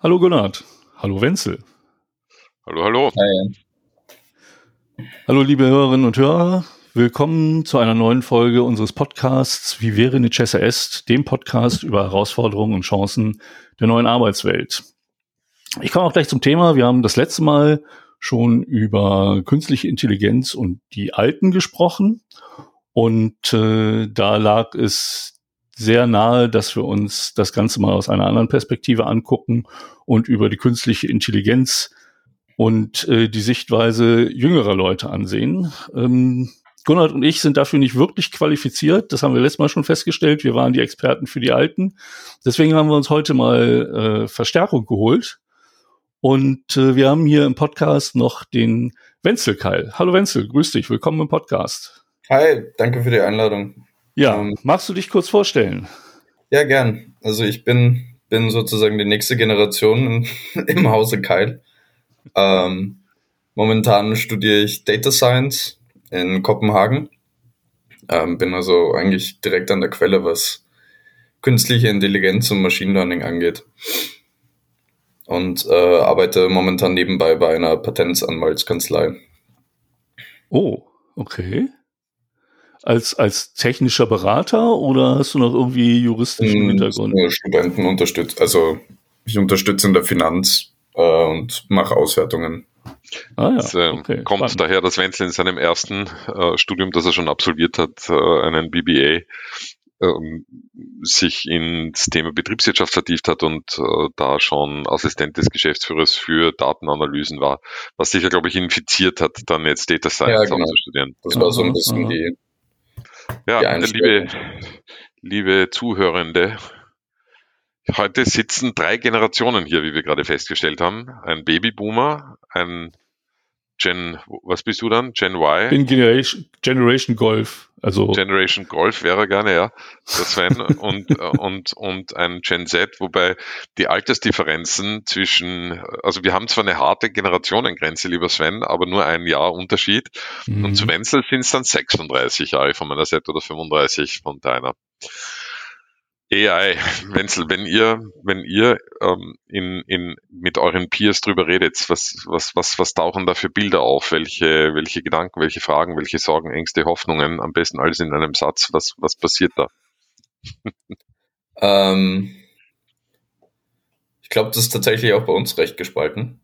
Hallo Gunnar. Hallo Wenzel. Hallo, hallo. Hi. Hallo liebe Hörerinnen und Hörer. Willkommen zu einer neuen Folge unseres Podcasts Wie wäre Necessa Est, dem Podcast über Herausforderungen und Chancen der neuen Arbeitswelt. Ich komme auch gleich zum Thema. Wir haben das letzte Mal schon über künstliche Intelligenz und die Alten gesprochen. Und da lag es sehr nahe, dass wir uns das Ganze mal aus einer anderen Perspektive angucken und über die künstliche Intelligenz und die Sichtweise jüngerer Leute ansehen. Gunnar und ich sind dafür nicht wirklich qualifiziert. Das haben wir letztes Mal schon festgestellt. Wir waren die Experten für die Alten. Deswegen haben wir uns heute mal Verstärkung geholt. Und wir haben hier im Podcast noch den Wenzel Keil. Hallo Wenzel, grüß dich. Willkommen im Podcast. Hi, danke für die Einladung. Ja, magst du dich kurz vorstellen? Ja, gern. Also ich bin sozusagen die nächste Generation im Hause Keil. Momentan studiere ich Data Science in Kopenhagen. Bin also eigentlich direkt an der Quelle, was künstliche Intelligenz und Machine Learning angeht. Und arbeite momentan nebenbei bei einer Patentsanwaltskanzlei. Oh, okay. Als technischer Berater oder hast du noch irgendwie juristischen Hintergrund? Studenten unterstützt, also ich unterstütze in der Finanz und mache Auswertungen. Das kommt spannend. Daher, dass Wenzel in seinem ersten Studium, das er schon absolviert hat, einen BBA, sich ins Thema Betriebswirtschaft vertieft hat und da schon Assistent des Geschäftsführers für Datenanalysen war, was sich ja, glaube ich, infiziert hat, dann jetzt Data Science auch zu studieren. Das war so ein bisschen die liebe Zuhörende, heute sitzen 3 Generationen hier, wie wir gerade festgestellt haben. Ein Babyboomer, ein Gen, was bist du dann? Gen Y? Ich bin Generation Golf. Also Generation Golf wäre gerne, ja, der Sven, und ein Gen Z, wobei die Altersdifferenzen also wir haben zwar eine harte Generationengrenze, lieber Sven, aber nur ein Jahr Unterschied. Und zu Wenzel sind es dann 36 Jahre von meiner Seite oder 35 von deiner. AI, Wenzel, wenn ihr mit euren Peers drüber redet, was tauchen da für Bilder auf? Welche Gedanken, welche Fragen, welche Sorgen, Ängste, Hoffnungen? Am besten alles in einem Satz. Was passiert da? Ich glaube, das ist tatsächlich auch bei uns recht gespalten.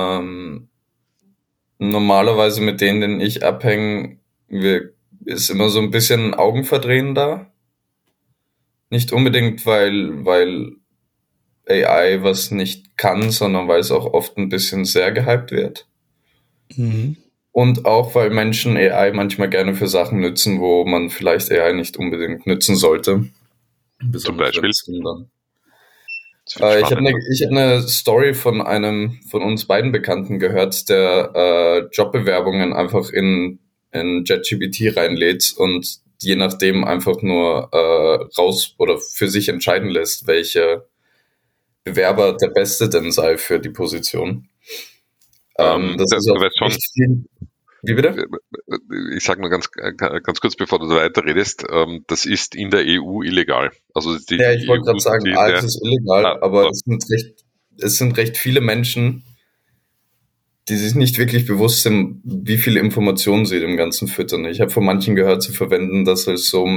Normalerweise mit denen ich abhänge, ist immer so ein bisschen Augenverdrehen da. Nicht unbedingt, weil AI was nicht kann, sondern weil es auch oft ein bisschen sehr gehypt wird. Und auch, weil Menschen AI manchmal gerne für Sachen nützen, wo man vielleicht AI nicht unbedingt nützen sollte. Zum Beispiel? Ich habe eine Story von einem von uns beiden Bekannten gehört, der Jobbewerbungen einfach in ChatGPT reinlädt und je nachdem einfach nur raus oder für sich entscheiden lässt, welche Bewerber der Beste denn sei für die Position. Das ist auch echt viel. Wie bitte? Ich sage nur ganz kurz, bevor du weiter redest, das ist in der EU illegal. Also ich wollte gerade sagen, es ist illegal, aber es sind recht viele Menschen, die sich nicht wirklich bewusst sind, wie viele Informationen sie dem Ganzen füttern. Ich habe von manchen gehört, sie verwenden das als so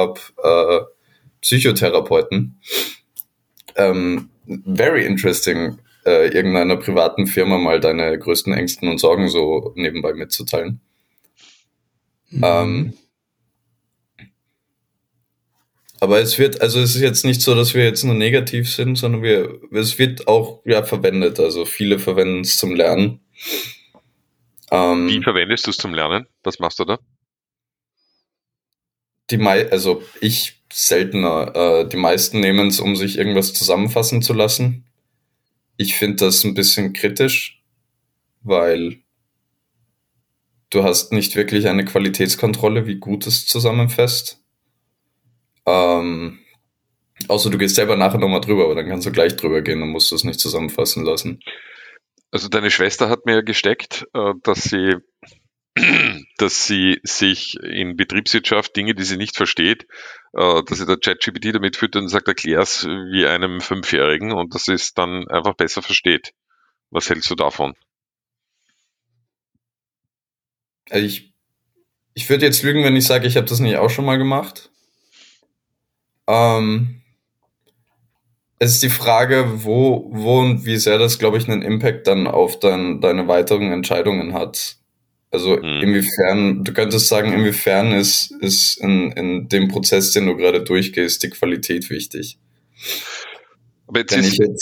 Make-up-Psychotherapeuten. Very interesting, irgendeiner privaten Firma mal deine größten Ängsten und Sorgen so nebenbei mitzuteilen. Aber es ist jetzt nicht so, dass wir jetzt nur negativ sind, sondern es wird auch verwendet. Also viele verwenden es zum Lernen. Wie verwendest du es zum Lernen? Was machst du da? Ich seltener. Die meisten nehmen es, um sich irgendwas zusammenfassen zu lassen. Ich finde das ein bisschen kritisch, weil du hast nicht wirklich eine Qualitätskontrolle, wie gut es zusammenfasst. Außer du gehst selber nachher nochmal drüber, aber dann kannst du gleich drüber gehen, dann musst du es nicht zusammenfassen lassen. Also deine Schwester hat mir gesteckt, dass sie dass sie sich in Betriebswirtschaft Dinge, die sie nicht versteht, dass sie der ChatGPT damit füttert und sagt, erklär's wie einem Fünfjährigen und dass sie es dann einfach besser versteht. Was hältst du davon? Also ich würde jetzt lügen, wenn ich sage, ich habe das nicht auch schon mal gemacht. Es ist die Frage, wo und wie sehr das, glaube ich, einen Impact dann auf deine weiteren Entscheidungen hat. Also inwiefern, du könntest sagen, inwiefern ist in dem Prozess, den du gerade durchgehst, die Qualität wichtig? Aber jetzt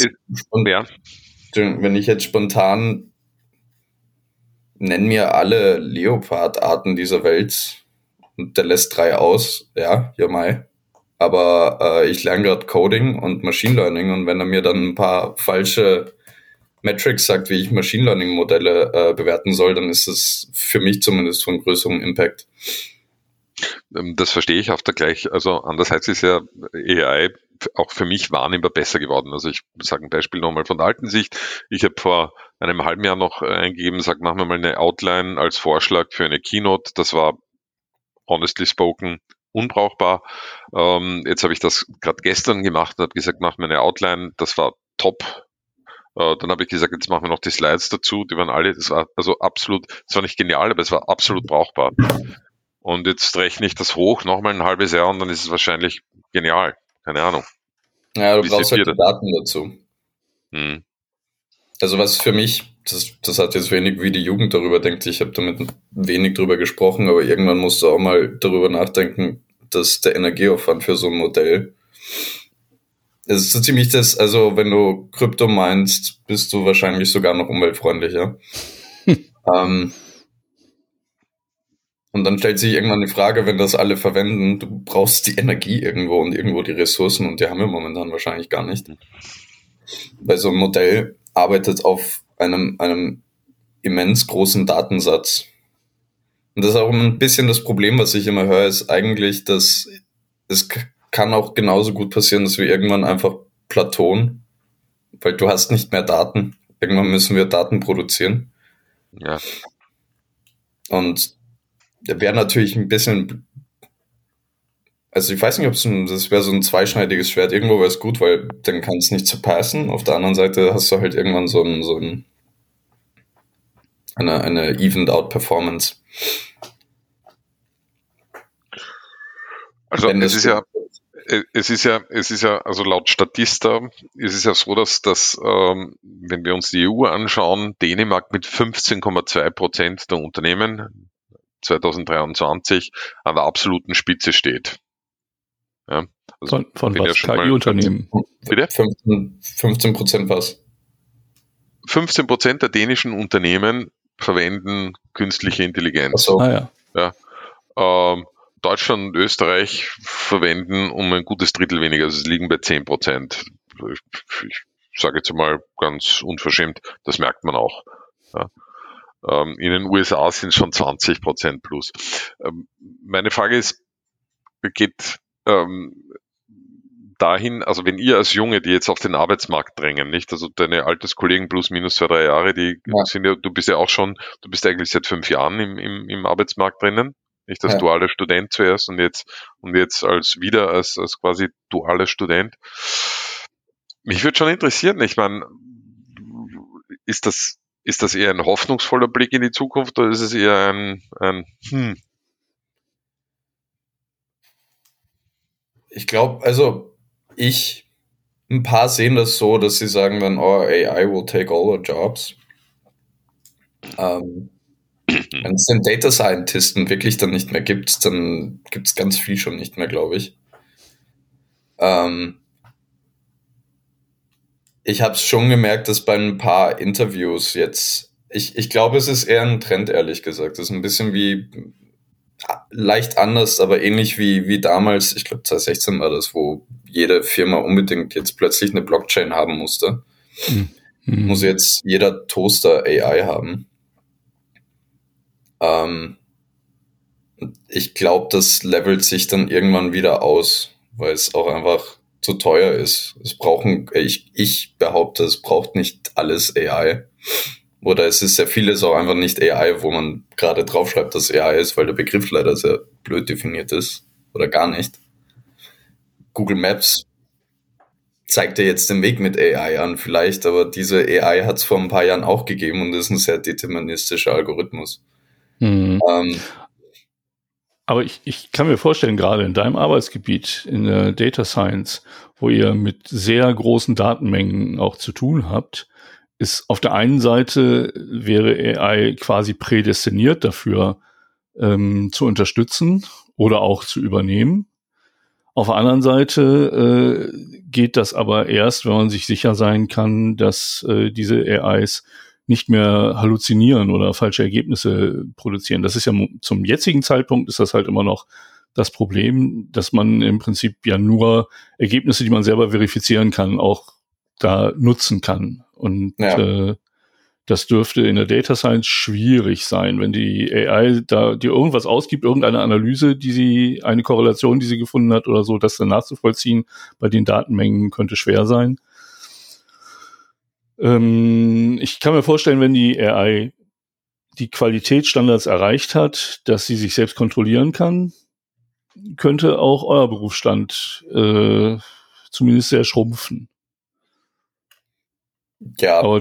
wenn ich jetzt spontan nenn mir alle Leopardarten dieser Welt und der lässt 3 aus, ja mai. Aber ich lerne gerade Coding und Machine Learning und wenn er mir dann ein paar falsche Metrics sagt, wie ich Machine Learning Modelle bewerten soll, dann ist das für mich zumindest von größerem Impact. Das verstehe ich auf der gleich, also andererseits ist ja AI auch für mich wahrnehmbar besser geworden. Also ich sage ein Beispiel nochmal von der alten Sicht. Ich habe vor einem halben Jahr noch eingegeben, sag, machen wir mal eine Outline als Vorschlag für eine Keynote. Das war honestly spoken unbrauchbar. Jetzt habe ich das gerade gestern gemacht und habe gesagt, mach mir eine Outline. Das war top. Dann habe ich gesagt, jetzt machen wir noch die Slides dazu. Die waren alle, das war also absolut, das war nicht genial, aber es war absolut brauchbar. Und jetzt rechne ich das hoch, nochmal ein halbes Jahr und dann ist es wahrscheinlich genial. Keine Ahnung. Ja, du brauchst halt die Daten dazu. Also was für mich, das hat jetzt wenig, wie die Jugend darüber denkt. Ich habe damit wenig drüber gesprochen, aber irgendwann musst du auch mal darüber nachdenken, dass der Energieaufwand für so ein Modell, es ist so ziemlich das, also wenn du Krypto meinst, bist du wahrscheinlich sogar noch umweltfreundlicher. Und dann stellt sich irgendwann die Frage, wenn das alle verwenden, du brauchst die Energie irgendwo und irgendwo die Ressourcen und die haben wir momentan wahrscheinlich gar nicht. Weil so ein Modell arbeitet auf einem immens großen Datensatz. Und das ist auch ein bisschen das Problem, was ich immer höre, ist eigentlich, dass es kann auch genauso gut passieren, dass wir irgendwann einfach plateauen, weil du hast nicht mehr Daten. Irgendwann müssen wir Daten produzieren. Ja. Und wäre natürlich ein bisschen, also ich weiß nicht, ob das wäre so ein zweischneidiges Schwert. Irgendwo wäre es gut, weil dann kann es nicht surpassen. Auf der anderen Seite hast du halt irgendwann eine evened out Performance. Also es ist ja, also laut Statista ist es ja so, dass wenn wir uns die EU anschauen, Dänemark mit 15,2% der Unternehmen 2023 an der absoluten Spitze steht. Ja, also von was? KI-Unternehmen? Bitte? 15% was? 15% der dänischen Unternehmen verwenden künstliche Intelligenz. Ach so. Ja. Deutschland und Österreich verwenden um ein gutes Drittel weniger, also es liegen bei 10%. Ich sage jetzt mal ganz unverschämt, das merkt man auch. Ja. In den USA sind es schon 20% plus. Meine Frage ist, geht dahin, also wenn ihr als Junge, die jetzt auf den Arbeitsmarkt drängen, nicht, also deine Alterskollegen plus minus 2, 3 Jahre, die sind ja, du bist eigentlich seit 5 Jahren im Arbeitsmarkt drinnen, nicht als dualer Student zuerst und jetzt als quasi dualer Student. Mich würde schon interessieren, ich meine, ist das eher ein hoffnungsvoller Blick in die Zukunft oder ist es eher ein Ich glaube, also ein paar sehen das so, dass sie sagen dann, oh, AI will take all our jobs. Wenn es den Data Scientisten wirklich dann nicht mehr gibt, dann gibt es ganz viel schon nicht mehr, glaube ich. Ich habe es schon gemerkt, dass bei ein paar Interviews jetzt, ich glaube, es ist eher ein Trend, ehrlich gesagt. Es ist ein bisschen wie, leicht anders, aber ähnlich wie damals, ich glaube 2016 war das, wo jede Firma unbedingt jetzt plötzlich eine Blockchain haben musste. Muss jetzt jeder Toaster AI haben. Ich glaube, das levelt sich dann irgendwann wieder aus, weil es auch einfach zu teuer ist. Ich behaupte, es braucht nicht alles AI. Oder es ist sehr vieles auch einfach nicht AI, wo man gerade draufschreibt, dass AI ist, weil der Begriff leider sehr blöd definiert ist. Oder gar nicht. Google Maps zeigt dir jetzt den Weg mit AI an vielleicht, aber diese AI hat es vor ein paar Jahren auch gegeben und ist ein sehr deterministischer Algorithmus. Aber ich kann mir vorstellen, gerade in deinem Arbeitsgebiet, in der Data Science, wo ihr mit sehr großen Datenmengen auch zu tun habt, ist auf der einen Seite wäre AI quasi prädestiniert dafür, zu unterstützen oder auch zu übernehmen. Auf der anderen Seite geht das aber erst, wenn man sich sicher sein kann, dass diese AIs nicht mehr halluzinieren oder falsche Ergebnisse produzieren. Das ist ja zum jetzigen Zeitpunkt ist das halt immer noch das Problem, dass man im Prinzip ja nur Ergebnisse, die man selber verifizieren kann, auch da nutzen kann. Und das dürfte in der Data Science schwierig sein, wenn die AI da dir irgendwas ausgibt, irgendeine Analyse, eine Korrelation, die sie gefunden hat oder so, das dann nachzuvollziehen bei den Datenmengen könnte schwer sein. Ich kann mir vorstellen, wenn die AI die Qualitätsstandards erreicht hat, dass sie sich selbst kontrollieren kann, könnte auch euer Berufsstand zumindest sehr schrumpfen. Ja. Aber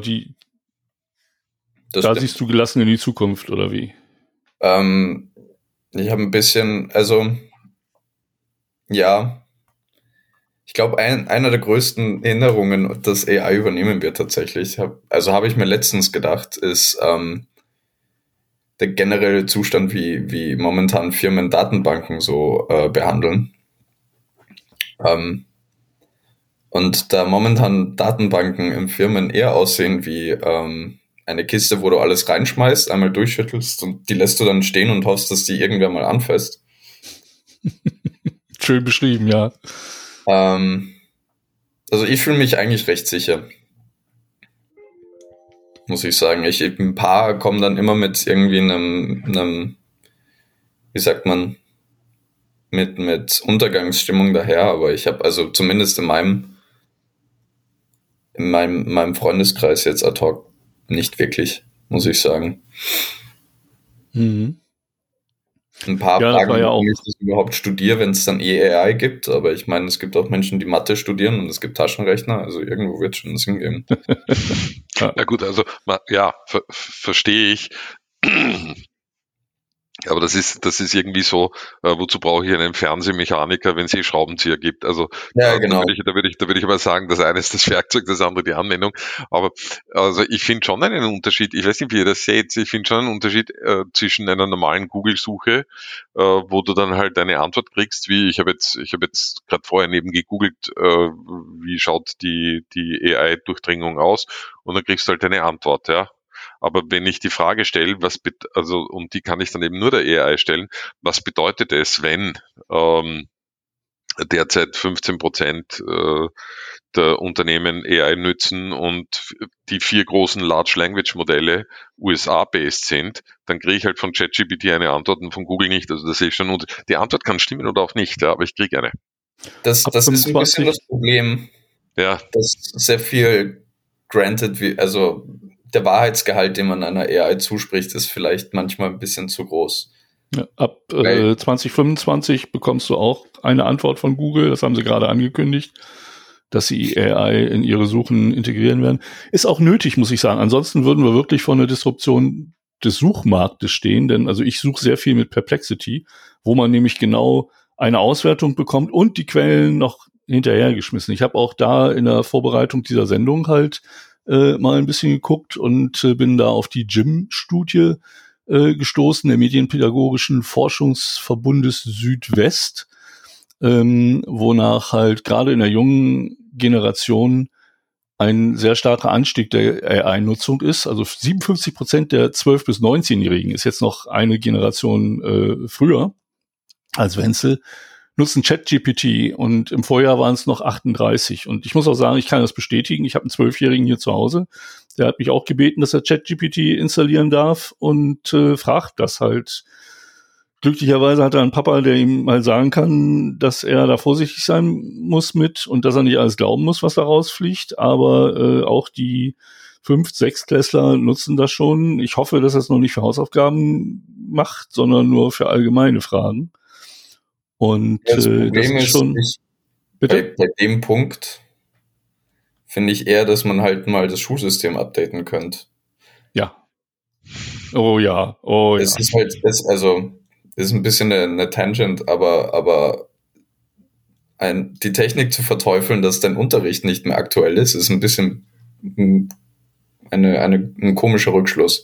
da siehst du gelassen in die Zukunft, oder wie? Ich habe ein bisschen, also ja, ich glaube, einer der größten Änderungen, dass AI übernehmen wird tatsächlich, habe ich mir letztens gedacht, ist der generelle Zustand, wie momentan Firmen Datenbanken so behandeln. Und da momentan Datenbanken in Firmen eher aussehen wie eine Kiste, wo du alles reinschmeißt, einmal durchschüttelst und die lässt du dann stehen und hoffst, dass die irgendwer mal anfasst. Schön beschrieben, ja. Also ich fühle mich eigentlich recht sicher, muss ich sagen. Ein paar kommen dann immer mit irgendwie einem wie sagt man, mit Untergangsstimmung daher, aber ich habe also zumindest in meinem Freundeskreis jetzt ad hoc nicht wirklich, muss ich sagen. Mhm. Ein paar fragen, warum ich das überhaupt studiere, wenn es dann AI gibt, aber ich meine, es gibt auch Menschen, die Mathe studieren und es gibt Taschenrechner, also irgendwo wird es schon das hingehen. Na gut, also ja, verstehe ich. Aber das ist irgendwie so, wozu brauche ich einen Fernsehmechaniker, wenn es Schraubenzieher gibt? Also ja, genau. Da würde ich aber sagen, das eine ist das Werkzeug, das andere die Anwendung. Aber also ich finde schon einen Unterschied, ich weiß nicht, wie ihr das seht, ich finde schon einen Unterschied zwischen einer normalen Google-Suche, wo du dann halt eine Antwort kriegst, wie ich habe jetzt gerade vorher neben gegoogelt, wie schaut die AI-Durchdringung aus, und dann kriegst du halt eine Antwort, ja. Aber wenn ich die Frage stelle, und die kann ich dann eben nur der AI stellen, was bedeutet es, wenn derzeit 15% der Unternehmen AI nützen und die 4 großen Large Language Modelle USA-based sind, dann kriege ich halt von ChatGPT eine Antwort und von Google nicht. Also das sehe ich schon. Und die Antwort kann stimmen oder auch nicht, ja, aber ich kriege eine. Das ist ein bisschen das Problem, dass sehr viel also der Wahrheitsgehalt, den man einer AI zuspricht, ist vielleicht manchmal ein bisschen zu groß. Ja, ab 2025 bekommst du auch eine Antwort von Google, das haben sie gerade angekündigt, dass sie AI in ihre Suchen integrieren werden. Ist auch nötig, muss ich sagen. Ansonsten würden wir wirklich vor einer Disruption des Suchmarktes stehen, denn also ich suche sehr viel mit Perplexity, wo man nämlich genau eine Auswertung bekommt und die Quellen noch hinterhergeschmissen. Ich habe auch da in der Vorbereitung dieser Sendung halt mal ein bisschen geguckt und bin da auf die JIM-Studie gestoßen, der Medienpädagogischen Forschungsverbundes Südwest, wonach halt gerade in der jungen Generation ein sehr starker Anstieg der AI-Nutzung ist. Also 57% der 12- bis 19-Jährigen ist jetzt noch eine Generation früher als Wenzel, nutzen ChatGPT und im Vorjahr waren es noch 38. Und ich muss auch sagen, ich kann das bestätigen. Ich habe einen 12-Jährigen hier zu Hause. Der hat mich auch gebeten, dass er ChatGPT installieren darf und fragt das halt. Glücklicherweise hat er einen Papa, der ihm mal sagen kann, dass er da vorsichtig sein muss mit und dass er nicht alles glauben muss, was da rausfliegt. Aber auch die 5-, 6-Klässler nutzen das schon. Ich hoffe, dass das noch nicht für Hausaufgaben macht, sondern nur für allgemeine Fragen. Und das Problem das ist schon. Bei dem Punkt finde ich eher, dass man halt mal das Schulsystem updaten könnte. Ja. Oh ja. Es ist halt, ist ein bisschen eine Tangent, aber die Technik zu verteufeln, dass dein Unterricht nicht mehr aktuell ist ein bisschen ein komischer Rückschluss.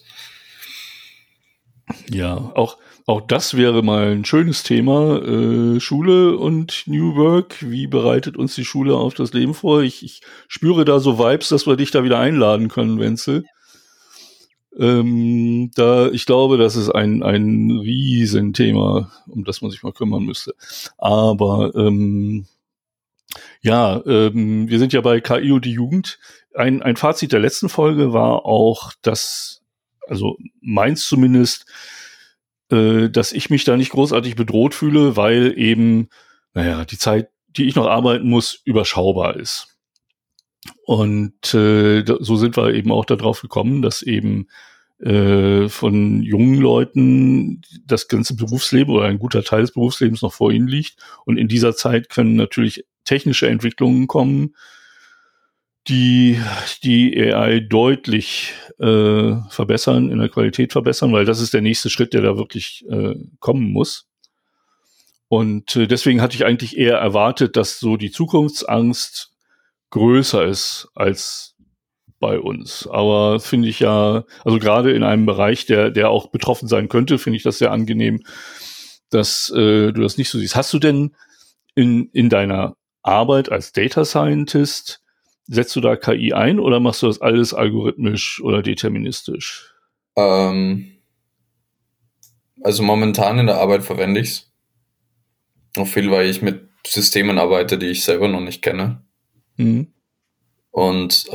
Ja, auch das wäre mal ein schönes Thema. Schule und New Work. Wie bereitet uns die Schule auf das Leben vor? Ich spüre da so Vibes, dass wir dich da wieder einladen können, Wenzel. Ich glaube, das ist ein Riesenthema, um das man sich mal kümmern müsste. Aber wir sind ja bei KI und die Jugend. Ein Fazit der letzten Folge war auch, dass, also meins zumindest, dass ich mich da nicht großartig bedroht fühle, weil eben, die Zeit, die ich noch arbeiten muss, überschaubar ist. Und so sind wir eben auch darauf gekommen, dass eben von jungen Leuten das ganze Berufsleben oder ein guter Teil des Berufslebens noch vor ihnen liegt. Und in dieser Zeit können natürlich technische Entwicklungen kommen, die AI deutlich verbessern, in der Qualität verbessern, weil das ist der nächste Schritt, der da wirklich kommen muss. Und deswegen hatte ich eigentlich eher erwartet, dass so die Zukunftsangst größer ist als bei uns. Aber finde ich ja, also gerade in einem Bereich, der auch betroffen sein könnte, finde ich das sehr angenehm, dass du das nicht so siehst. Hast du denn in deiner Arbeit als Data Scientist, setzt du da KI ein oder machst du das alles algorithmisch oder deterministisch? Also momentan in der Arbeit verwende ich es. Auch viel, weil ich mit Systemen arbeite, die ich selber noch nicht kenne. Mhm. Und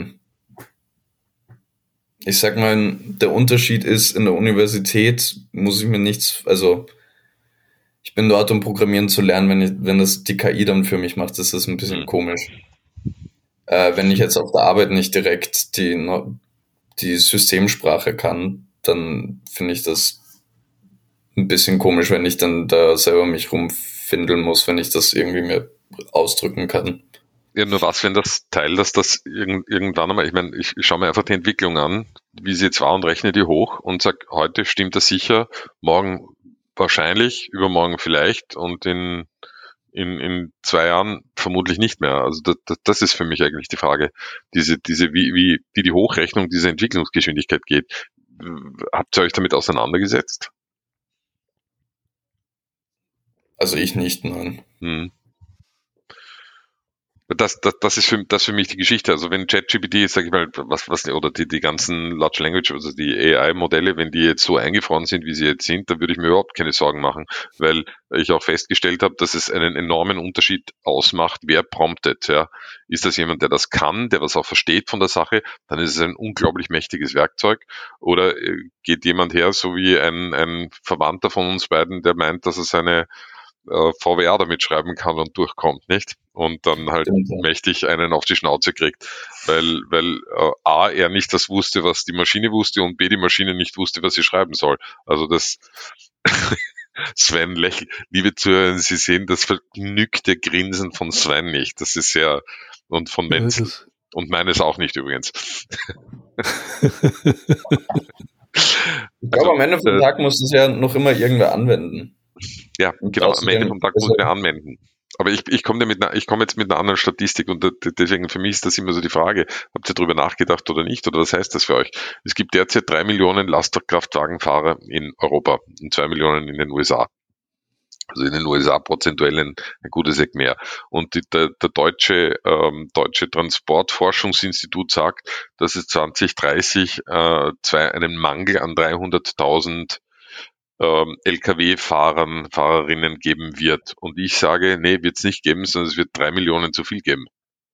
ich sag mal, der Unterschied ist, in der Universität muss ich mir nichts, also ich bin dort, um Programmieren zu lernen, wenn das die KI dann für mich macht, ist das ein bisschen komisch. Wenn ich jetzt auf der Arbeit nicht direkt die Systemsprache kann, dann finde ich das ein bisschen komisch, wenn ich dann da selber mich rumfindeln muss, wenn ich das irgendwie mir ausdrücken kann. Ja, nur was, wenn das Teil, dass das irgendwann einmal, ich meine, ich schaue mir einfach die Entwicklung an, wie sie jetzt war und rechne die hoch und sage, heute stimmt das sicher, morgen wahrscheinlich, übermorgen vielleicht und in 2 Jahren vermutlich nicht mehr. Also das ist für mich eigentlich die Frage, wie die Hochrechnung dieser Entwicklungsgeschwindigkeit geht. Habt ihr euch damit auseinandergesetzt? Also ich nicht, nein. Das ist für mich die Geschichte. Also wenn ChatGPT, sage ich mal, oder die ganzen Large Language, also die AI-Modelle, wenn die jetzt so eingefroren sind, wie sie jetzt sind, dann würde ich mir überhaupt keine Sorgen machen, weil ich auch festgestellt habe, dass es einen enormen Unterschied ausmacht, wer promptet. Ja. Ist das jemand, der das kann, der was auch versteht von der Sache, dann ist es ein unglaublich mächtiges Werkzeug. Oder geht jemand her, so wie ein Verwandter von uns beiden, der meint, dass er seine VWA damit schreiben kann und durchkommt, nicht? Und dann halt mächtig einen auf die Schnauze kriegt, weil A, er nicht das wusste, was die Maschine wusste und B, die Maschine nicht wusste, was sie schreiben soll. Also das Sven lächelt. Liebe Zuhörer, Sie sehen das vergnügte Grinsen von Sven nicht. Das ist sehr, und von Wenzel. Und meines auch nicht übrigens. Ich glaube, am Ende vom Tag muss es ja noch immer irgendwer anwenden. Ja, genau, am Ende vom Tag muss man anwenden. Aber ich komme jetzt mit einer anderen Statistik und deswegen für mich ist das immer so die Frage, habt ihr darüber nachgedacht oder nicht, oder was heißt das für euch? Es gibt derzeit 3 Millionen Lastkraftwagenfahrer in Europa und 2 Millionen in den USA. Also in den USA prozentuell ein gutes Eck mehr. Und der deutsche Transportforschungsinstitut sagt, dass es 2030 einen Mangel an 300.000 Lkw-Fahrern, Fahrerinnen geben wird. Und ich sage, nee, wird es nicht geben, sondern es wird 3 Millionen zu viel geben.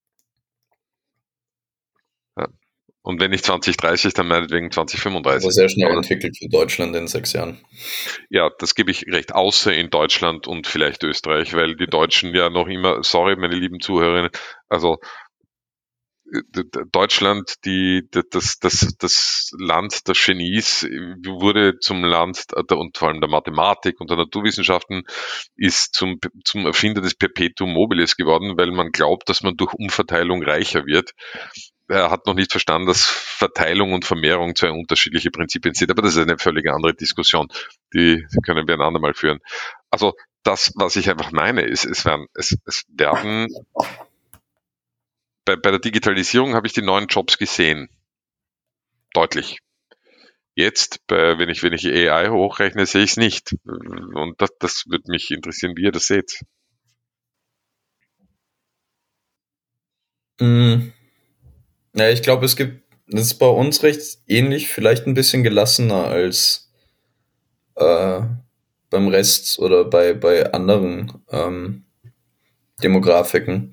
Ja. Und wenn nicht 2030, dann meinetwegen 2035. Aber sehr schnell entwickelt für Deutschland in 6 Jahren. Ja, das gebe ich recht, außer in Deutschland und vielleicht Österreich, weil die Deutschen ja noch immer, sorry, meine lieben Zuhörerinnen, also Deutschland, das Land der Genies, wurde zum Land und vor allem der Mathematik und der Naturwissenschaften, ist zum Erfinder des Perpetuum mobiles geworden, weil man glaubt, dass man durch Umverteilung reicher wird. Er hat noch nicht verstanden, dass Verteilung und Vermehrung zwei unterschiedliche Prinzipien sind, aber das ist eine völlig andere Diskussion, die können wir ein andermal führen. Also das, was ich einfach meine, ist, es werden bei der Digitalisierung habe ich die neuen Jobs gesehen. Deutlich. Jetzt, wenn ich AI hochrechne, sehe ich es nicht. Und das würde mich interessieren, wie ihr das seht. Ja, ich glaube, das ist bei uns recht ähnlich, vielleicht ein bisschen gelassener als beim Rest oder bei anderen Demografiken.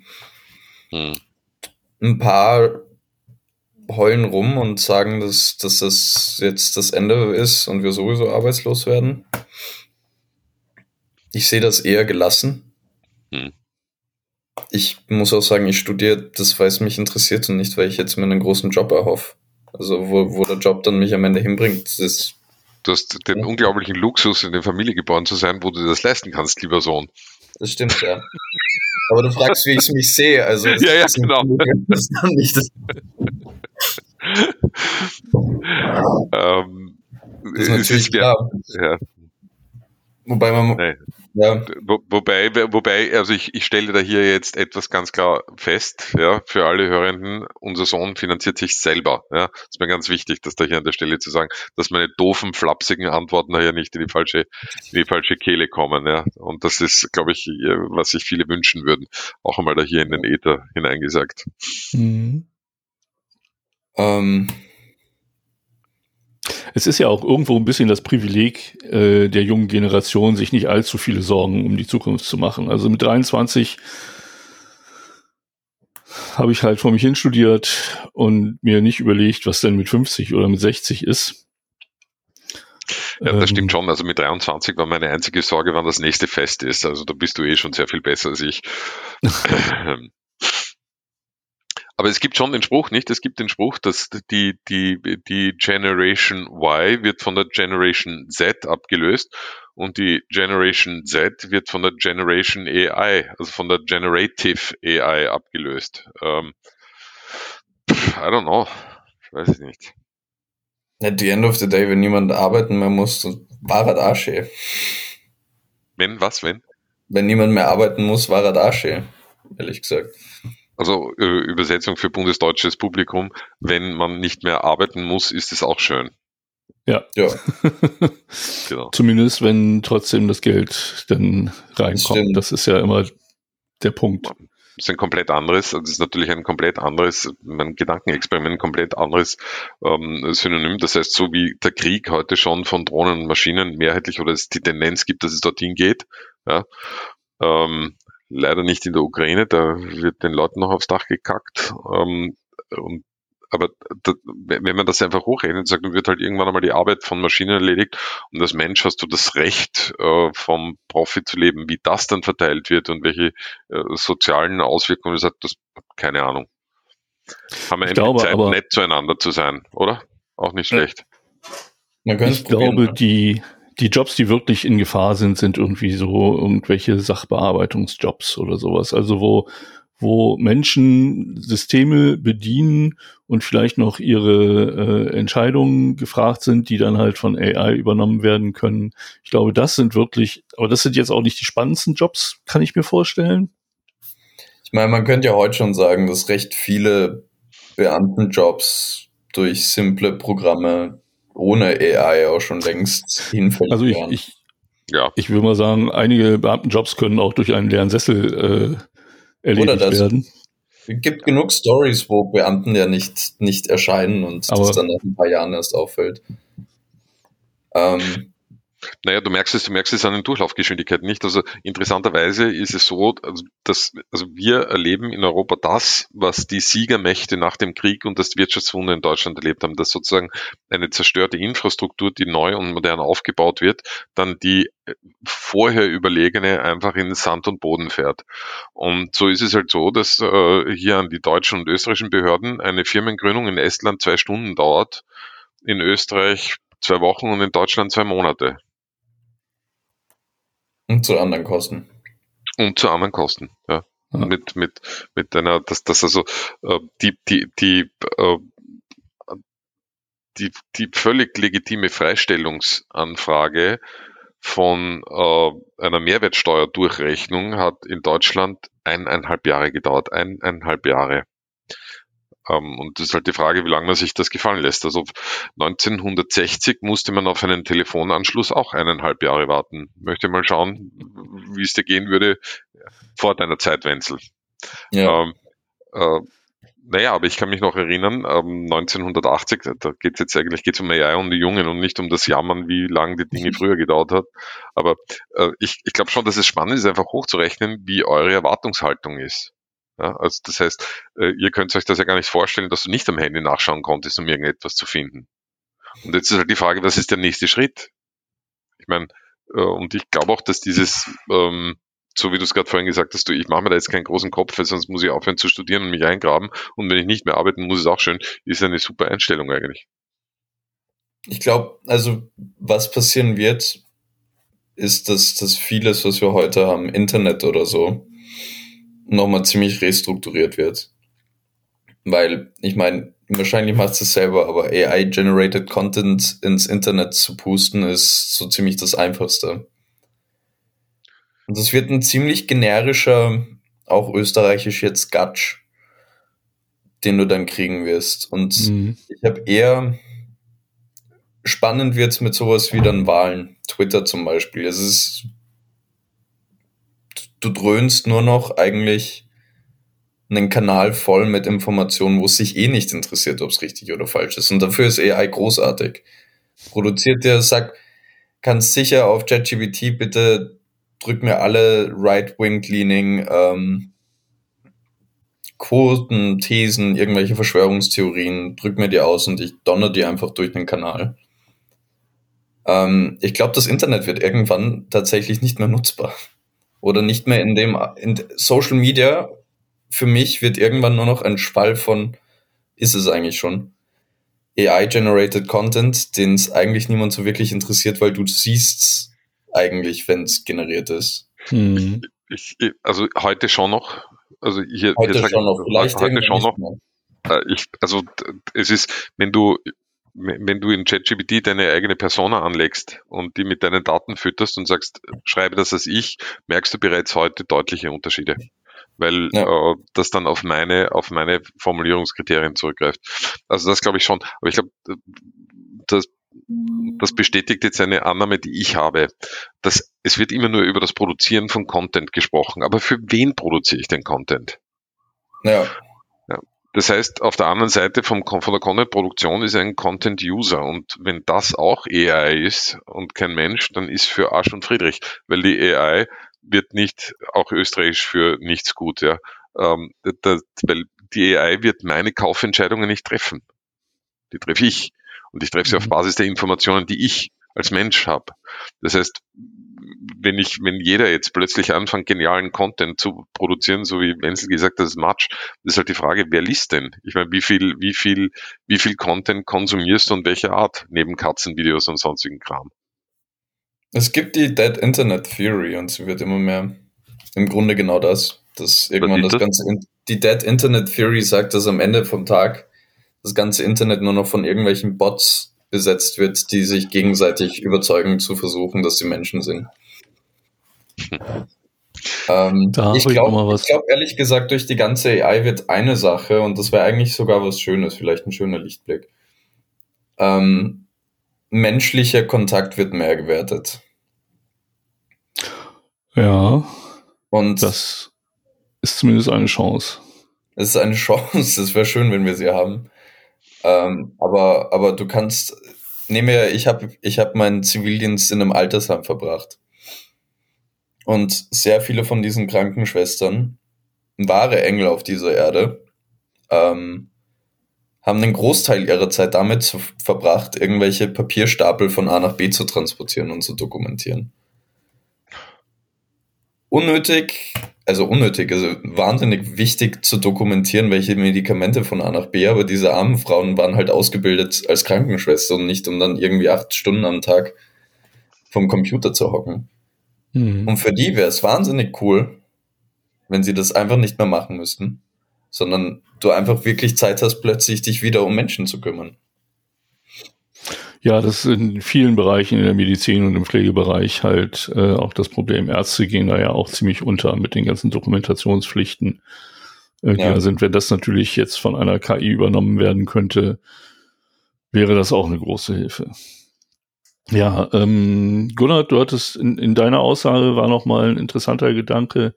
Ein paar heulen rum und sagen, dass das jetzt das Ende ist und wir sowieso arbeitslos werden. Ich sehe das eher gelassen. Ich muss auch sagen, ich studiere das, weil es mich interessiert und nicht, weil ich jetzt mir einen großen Job erhoffe. Also wo der Job dann mich am Ende hinbringt, ist... Du hast den unglaublichen Luxus, in der Familie geboren zu sein, wo du dir das leisten kannst, lieber Sohn. Das stimmt, ja. Aber du fragst, wie ich mich sehe. Also ja, genau. Das ist nicht das. Das ist natürlich klar. Ja. Wobei man... Nee. Ja. Wobei, also ich stelle da hier jetzt etwas ganz klar fest, ja, für alle Hörenden, unser Sohn finanziert sich selber, ja. Das ist mir ganz wichtig, das da hier an der Stelle zu sagen, dass meine doofen, flapsigen Antworten da ja nicht in die falsche Kehle kommen, ja. Und das ist, glaube ich, was sich viele wünschen würden. Auch einmal da hier in den Äther hineingesagt. Es ist ja auch irgendwo ein bisschen das Privileg der jungen Generation, sich nicht allzu viele Sorgen um die Zukunft zu machen. Also mit 23 habe ich halt vor mich hin studiert und mir nicht überlegt, was denn mit 50 oder mit 60 ist. Ja, das stimmt schon. Also mit 23 war meine einzige Sorge, wann das nächste Fest ist. Also da bist du eh schon sehr viel besser als ich. Aber es gibt schon den Spruch, nicht? Es gibt den Spruch, dass die Generation Y wird von der Generation Z abgelöst und die Generation Z wird von der Generation AI, also von der Generative AI abgelöst. I don't know. Weiß ich nicht. At the end of the day, wenn niemand arbeiten mehr muss, war das Asche. Wenn? Wenn niemand mehr arbeiten muss, war das Asche, ehrlich gesagt. Also Übersetzung für bundesdeutsches Publikum, wenn man nicht mehr arbeiten muss, ist es auch schön. Ja. Genau. Zumindest, wenn trotzdem das Geld dann reinkommt. Das ist ja immer der Punkt. Das ist ein komplett anderes, das ist natürlich ein komplett anderes, mein Gedankenexperiment, ein komplett anderes Synonym. Das heißt, so wie der Krieg heute schon von Drohnen und Maschinen mehrheitlich oder es die Tendenz gibt, dass es dorthin geht, ja, leider nicht in der Ukraine, da wird den Leuten noch aufs Dach gekackt. Aber wenn man das einfach hochrechnet und sagt, dann wird halt irgendwann einmal die Arbeit von Maschinen erledigt und als Mensch hast du das Recht, vom Profit zu leben. Wie das dann verteilt wird und welche sozialen Auswirkungen, das keine Ahnung. Haben wir endlich Zeit, nett zueinander zu sein, oder? Auch nicht schlecht. Ich glaube, die Jobs, die wirklich in Gefahr sind irgendwie so irgendwelche Sachbearbeitungsjobs oder sowas. Also wo Menschen Systeme bedienen und vielleicht noch ihre Entscheidungen gefragt sind, die dann halt von AI übernommen werden können. Ich glaube, das sind wirklich, aber das sind jetzt auch nicht die spannendsten Jobs, kann ich mir vorstellen. Ich meine, man könnte ja heute schon sagen, dass recht viele Beamtenjobs durch simple Programme ohne AI auch schon längst hinfällig wären. Also ich würde mal sagen, einige Beamtenjobs können auch durch einen leeren Sessel erledigt werden. Es gibt genug Stories, wo Beamten ja nicht erscheinen und das dann nach ein paar Jahren erst auffällt. Naja, du merkst es an den Durchlaufgeschwindigkeiten nicht. Also interessanterweise ist es so, also wir erleben in Europa das, was die Siegermächte nach dem Krieg und das Wirtschaftswunder in Deutschland erlebt haben, dass sozusagen eine zerstörte Infrastruktur, die neu und modern aufgebaut wird, dann die vorher Überlegene einfach in Sand und Boden fährt. Und so ist es halt so, dass hier an die deutschen und österreichischen Behörden eine Firmengründung in Estland 2 Stunden dauert, in Österreich 2 Wochen und in Deutschland 2 Monate. Und zu anderen Kosten. Und zu anderen Kosten, ja. Ja. Mit einer, das also die völlig legitime Freistellungsanfrage von einer Mehrwertsteuerdurchrechnung hat in Deutschland 1,5 Jahre gedauert. 1,5 Jahre. Und das ist halt die Frage, wie lange man sich das gefallen lässt. Also 1960 musste man auf einen Telefonanschluss auch 1,5 Jahre warten. Möchte mal schauen, wie es dir gehen würde vor deiner Zeit, Wenzel. Ja. Naja, aber ich kann mich noch erinnern, 1980, da geht es um AI und die Jungen und nicht um das Jammern, wie lange die Dinge früher gedauert hat. Aber ich glaube schon, dass es spannend ist, einfach hochzurechnen, wie eure Erwartungshaltung ist. Ja, also das heißt, ihr könnt euch das ja gar nicht vorstellen, dass du nicht am Handy nachschauen konntest, um irgendetwas zu finden. Und jetzt ist halt die Frage, was ist der nächste Schritt? Ich meine, und ich glaube auch, dass dieses, so wie du es gerade vorhin gesagt hast, ich mache mir da jetzt keinen großen Kopf, weil sonst muss ich aufhören zu studieren und mich eingraben. Und wenn ich nicht mehr arbeiten muss, ist auch schön. Ist eine super Einstellung eigentlich. Ich glaube, also was passieren wird, ist, dass vieles, was wir heute haben, Internet oder so, nochmal ziemlich restrukturiert wird. Weil, ich meine, wahrscheinlich macht es selber, aber AI-generated Content ins Internet zu pusten, ist so ziemlich das Einfachste. Und das wird ein ziemlich generischer, auch österreichisch jetzt Gatsch, den du dann kriegen wirst. Und ich habe eher, spannend wird's mit sowas wie dann Wahlen, Twitter zum Beispiel. Es ist, du dröhnst nur noch eigentlich einen Kanal voll mit Informationen, wo es sich eh nicht interessiert, ob es richtig oder falsch ist. Und dafür ist AI großartig. Produziert dir, sagt, kannst sicher auf ChatGPT bitte drück mir alle Right-Wing-Leaning Quoten, Thesen, irgendwelche Verschwörungstheorien, drück mir die aus und ich donner die einfach durch den Kanal. Ich glaube, das Internet wird irgendwann tatsächlich nicht mehr nutzbar. Oder nicht mehr in Social Media für mich wird irgendwann nur noch ein Schwall von, ist es eigentlich schon, AI-generated Content, den es eigentlich niemand so wirklich interessiert, weil du siehst eigentlich, wenn es generiert ist. Also heute schon noch. Also heute schon noch, vielleicht heute schon noch. Mehr. Es ist, wenn du in ChatGPT deine eigene Persona anlegst und die mit deinen Daten fütterst und sagst, schreibe das als ich, merkst du bereits heute deutliche Unterschiede. Weil das dann auf meine Formulierungskriterien zurückgreift. Also das glaube ich schon. Aber ich glaube, das bestätigt jetzt eine Annahme, die ich habe, dass es wird immer nur über das Produzieren von Content gesprochen. Aber für wen produziere ich den Content? Ja. Das heißt, auf der anderen Seite von der Content-Produktion ist ein Content-User. Und wenn das auch AI ist und kein Mensch, dann ist für Arsch und Friedrich, weil die AI wird nicht, auch österreichisch für nichts gut, ja. Weil die AI wird meine Kaufentscheidungen nicht treffen. Die treffe ich. Und ich treffe sie auf Basis der Informationen, die ich als Mensch habe. Das heißt, wenn jeder jetzt plötzlich anfängt, genialen Content zu produzieren, so wie Wenzel gesagt hat, das ist Matsch, das ist halt die Frage, wer liest denn? Ich meine, wie viel Content konsumierst du und welche Art, neben Katzenvideos und sonstigen Kram? Es gibt die Dead Internet Theory und sie wird immer mehr im Grunde genau das. Dass irgendwann das Ganze, die Dead Internet Theory sagt, dass am Ende vom Tag das ganze Internet nur noch von irgendwelchen Bots besetzt wird, die sich gegenseitig überzeugen zu versuchen, dass sie Menschen sind. Ich glaube ehrlich gesagt, durch die ganze AI wird eine Sache, und das wäre eigentlich sogar was Schönes, vielleicht ein schöner Lichtblick. Menschlicher Kontakt wird mehr gewertet. Ja. Und das ist zumindest eine Chance. Es ist eine Chance, es wäre schön, wenn wir sie haben. Aber du kannst, ich hab meinen Zivildienst in einem Altersheim verbracht. Und sehr viele von diesen Krankenschwestern, wahre Engel auf dieser Erde, haben einen Großteil ihrer Zeit damit verbracht, irgendwelche Papierstapel von A nach B zu transportieren und zu dokumentieren. Unnötig, also wahnsinnig wichtig zu dokumentieren, welche Medikamente von A nach B, aber diese armen Frauen waren halt ausgebildet als Krankenschwester und nicht, um dann irgendwie 8 Stunden am Tag vom Computer zu hocken. Und für die wäre es wahnsinnig cool, wenn sie das einfach nicht mehr machen müssten, sondern du einfach wirklich Zeit hast, plötzlich dich wieder um Menschen zu kümmern. Ja, das ist in vielen Bereichen in der Medizin und im Pflegebereich halt auch das Problem. Ärzte gehen da ja auch ziemlich unter mit den ganzen Dokumentationspflichten, die da sind. Wenn das natürlich jetzt von einer KI übernommen werden könnte, wäre das auch eine große Hilfe. Ja, Gunnar, du hattest in deiner Aussage war noch mal ein interessanter Gedanke,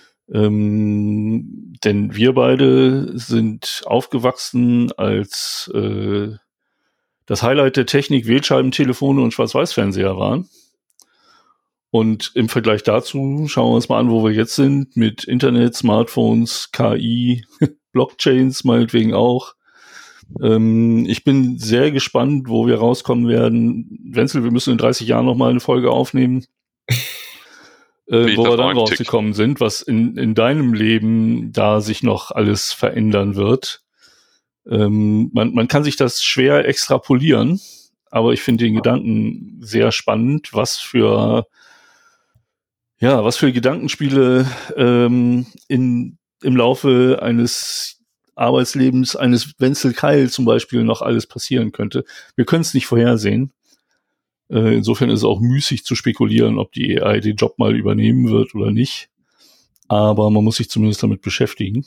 denn wir beide sind aufgewachsen, als das Highlight der Technik Wählscheibentelefone und Schwarz-Weiß-Fernseher waren. Und im Vergleich dazu schauen wir uns mal an, wo wir jetzt sind, mit Internet, Smartphones, KI, Blockchains meinetwegen auch. Ich bin sehr gespannt, wo wir rauskommen werden. Wenzel, wir müssen in 30 Jahren noch mal eine Folge aufnehmen, wo wir dann rausgekommen sind, was in deinem Leben da sich noch alles verändern wird. Man kann sich das schwer extrapolieren, aber ich finde den Gedanken sehr spannend, was für Gedankenspiele im Laufe eines Arbeitslebens eines Wenzel Keil zum Beispiel noch alles passieren könnte. Wir können es nicht vorhersehen. Insofern ist es auch müßig zu spekulieren, ob die AI den Job mal übernehmen wird oder nicht. Aber man muss sich zumindest damit beschäftigen.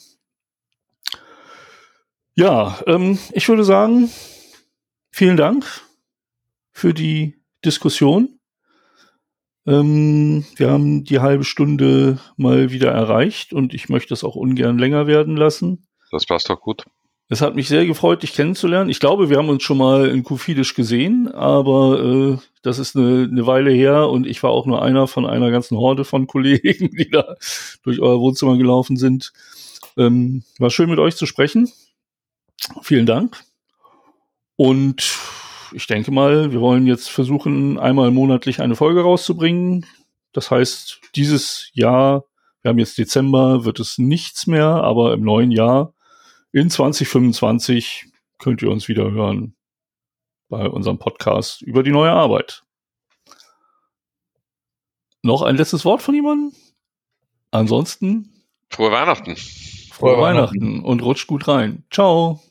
Ja, ich würde sagen, vielen Dank für die Diskussion. Wir haben die halbe Stunde mal wieder erreicht und ich möchte es auch ungern länger werden lassen. Das passt doch gut. Es hat mich sehr gefreut, dich kennenzulernen. Ich glaube, wir haben uns schon mal in Kufidisch gesehen, aber das ist eine Weile her und ich war auch nur einer von einer ganzen Horde von Kollegen, die da durch euer Wohnzimmer gelaufen sind. War schön, mit euch zu sprechen. Vielen Dank. Und ich denke mal, wir wollen jetzt versuchen, einmal monatlich eine Folge rauszubringen. Das heißt, dieses Jahr, wir haben jetzt Dezember, wird es nichts mehr, aber im neuen Jahr, in 2025, könnt ihr uns wieder hören bei unserem Podcast über die neue Arbeit. Noch ein letztes Wort von jemandem? Ansonsten Frohe Weihnachten. Frohe Weihnachten und rutscht gut rein. Ciao.